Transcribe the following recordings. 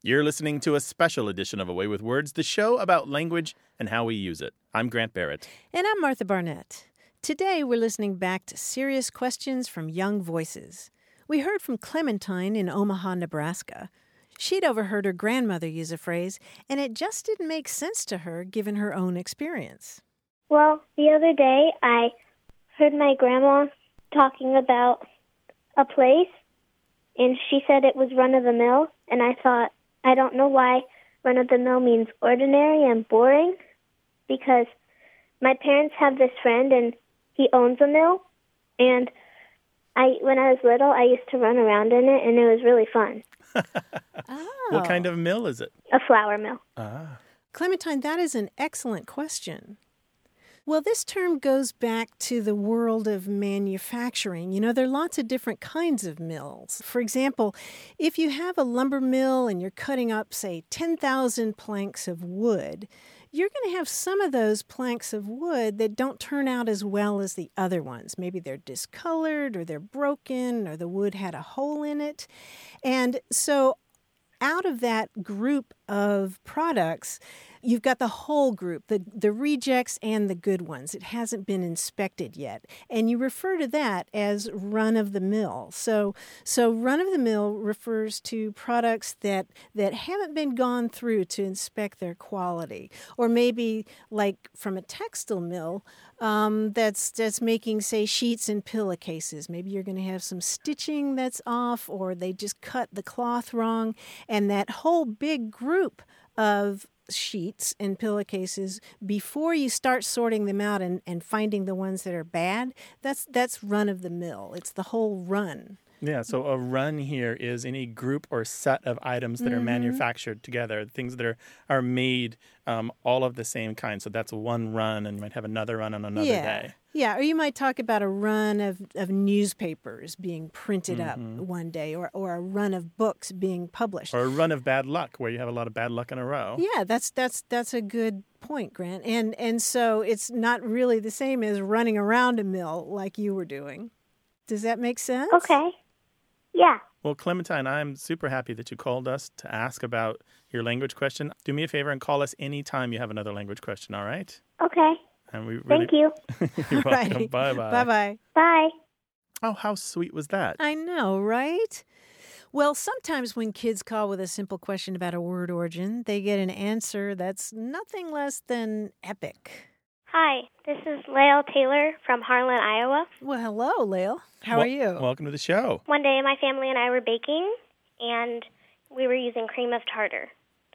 You're listening to a special edition of Away with Words, the show about language and how we use it. I'm Grant Barrett. And I'm Martha Barnett. Today we're listening back to serious questions from young voices. We heard from Clementine in Omaha, Nebraska. She'd overheard her grandmother use a phrase, and it just didn't make sense to her given her own experience. Well, the other day I heard my grandma talking about a place, and she said it was run-of-the-mill, and I thought, I don't know why run-of-the-mill means ordinary and boring, because my parents have this friend, and he owns a mill, and when I was little, I used to run around in it, and it was really fun. Oh. What kind of mill is it? A flour mill. Ah. Clementine, that is an excellent question. Well, this term goes back to the world of manufacturing. You know, there are lots of different kinds of mills. For example, if you have a lumber mill and you're cutting up, say, 10,000 planks of wood, you're going to have some of those planks of wood that don't turn out as well as the other ones. Maybe they're discolored or they're broken or the wood had a hole in it. And so out of that group of products, you've got the whole group, the rejects and the good ones. It hasn't been inspected yet. And you refer to that as run-of-the-mill. So run-of-the-mill refers to products that haven't been gone through to inspect their quality. Or maybe like from a textile mill that's making, say, sheets and pillowcases. Maybe you're going to have some stitching that's off, or they just cut the cloth wrong. And that whole big group of sheets and pillowcases, before you start sorting them out and finding the ones that are bad, that's run-of-the-mill. It's the whole run. Yeah, so a run here is any group or set of items that are manufactured together, things that are made all of the same kind. So that's one run, and you might have another run on another day. Yeah, or you might talk about a run of newspapers being printed up one day, or a run of books being published. Or a run of bad luck, where you have a lot of bad luck in a row. Yeah, that's a good point, Grant. And so it's not really the same as running around a mill like you were doing. Does that make sense? Okay. Yeah. Well, Clementine, I'm super happy that you called us to ask about your language question. Do me a favor and call us anytime you have another language question, all right? Okay. And we Thank you. You're welcome. Alrighty. Bye-bye. Bye-bye. Bye. Oh, how sweet was that? I know, right? Well, sometimes when kids call with a simple question about a word origin, they get an answer that's nothing less than epic. Hi, this is Lael Taylor from Harlan, Iowa. Well, hello, Lael. How are you? Welcome to the show. One day my family and I were baking, and we were using cream of tartar.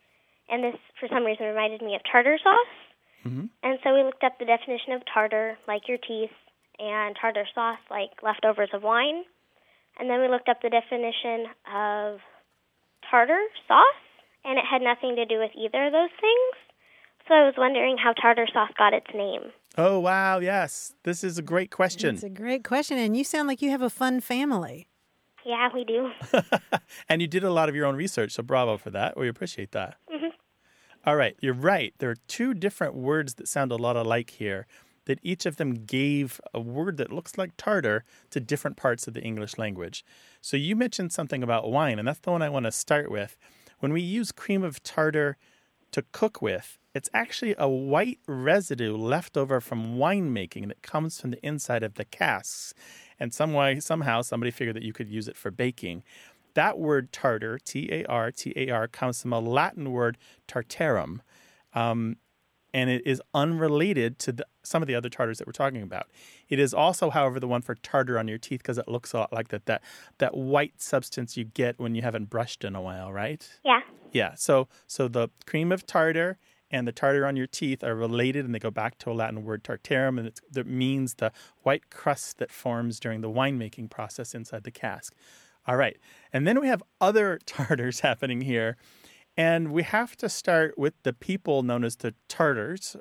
And this, for some reason, reminded me of tartar sauce. Mm-hmm. And so we looked up the definition of tartar, like your teeth, and tartar sauce, like leftovers of wine. And then we looked up the definition of tartar sauce, and it had nothing to do with either of those things. So I was wondering how tartar sauce got its name. Oh, wow, yes. This is a great question. It's a great question, and you sound like you have a fun family. Yeah, we do. And you did a lot of your own research, so bravo for that. We appreciate that. Mm-hmm. All right, you're right. There are two different words that sound a lot alike here, that each of them gave a word that looks like tartar to different parts of the English language. So you mentioned something about wine, and that's the one I want to start with. When we use cream of tartar to cook with, it's actually a white residue left over from winemaking that comes from the inside of the casks. And somehow somebody figured that you could use it for baking. That word tartar, T-A-R, comes from a Latin word tartarum. And it is unrelated to some of the other tartars that we're talking about. It is also, however, the one for tartar on your teeth because it looks a lot like that white substance you get when you haven't brushed in a while, right? Yeah. Yeah, so the cream of tartar and the tartar on your teeth are related, and they go back to a Latin word tartarum, and that means the white crust that forms during the winemaking process inside the cask. All right, and then we have other tartars happening here, and we have to start with the people known as the Tartars,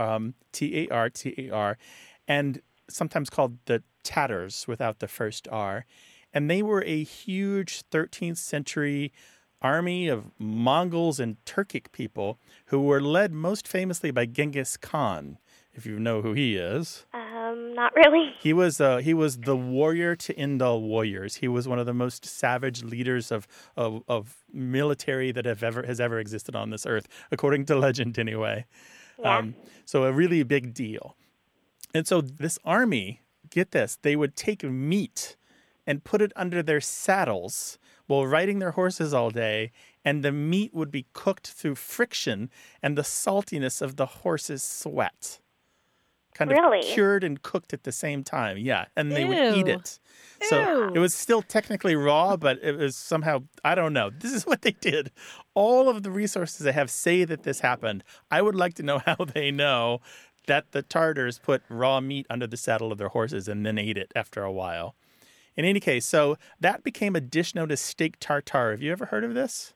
T-A-R, and sometimes called the Tatars without the first R. And they were a huge 13th century army of Mongols and Turkic people who were led most famously by Genghis Khan, if you know who he is. Not really. He was the warrior to end all warriors. He was one of the most savage leaders of military that has ever existed on this earth, according to legend, anyway. Yeah. So a really big deal. And so this army, get this, they would take meat and put it under their saddles while riding their horses all day, and the meat would be cooked through friction and the saltiness of the horse's sweat. Kind of Really? cured and cooked at the same time. Yeah, and they would eat Ew. it. So it was still technically raw, but it was somehow, I don't know. This is what they did. All of the resources I have say that this happened. I would like to know how they know that the Tartars put raw meat under the saddle of their horses and then ate it after a while. In any case, so that became a dish known as steak tartare. Have you ever heard of this?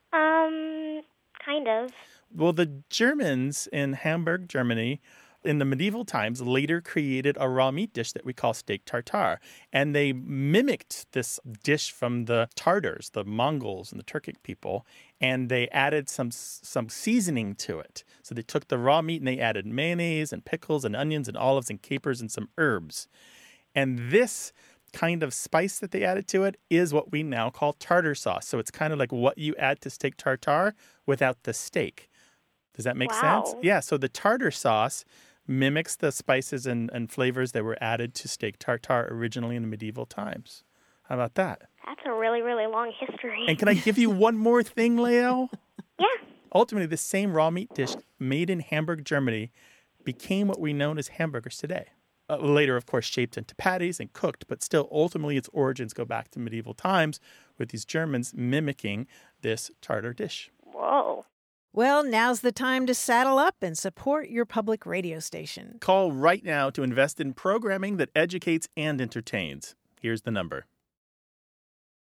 Kind of. Well, the Germans in Hamburg, Germany, in the medieval times, later created a raw meat dish that we call steak tartare. And they mimicked this dish from the Tartars, the Mongols and the Turkic people, and they added some seasoning to it. So they took the raw meat and they added mayonnaise and pickles and onions and olives and capers and some herbs. And this kind of spice that they added to it is what we now call tartar sauce. So it's kind of like what you add to steak tartare without the steak. Does that make sense? Yeah, so the tartar sauce mimics the spices and flavors that were added to steak tartare originally in the medieval times. How about that? That's a really, really long history. And can I give you one more thing, Leo? Yeah. Ultimately, this same raw meat dish made in Hamburg, Germany, became what we know as hamburgers today. Later, of course, shaped into patties and cooked, but still, ultimately, its origins go back to medieval times with these Germans mimicking this tartar dish. Whoa. Well, now's the time to saddle up and support your public radio station. Call right now to invest in programming that educates and entertains. Here's the number.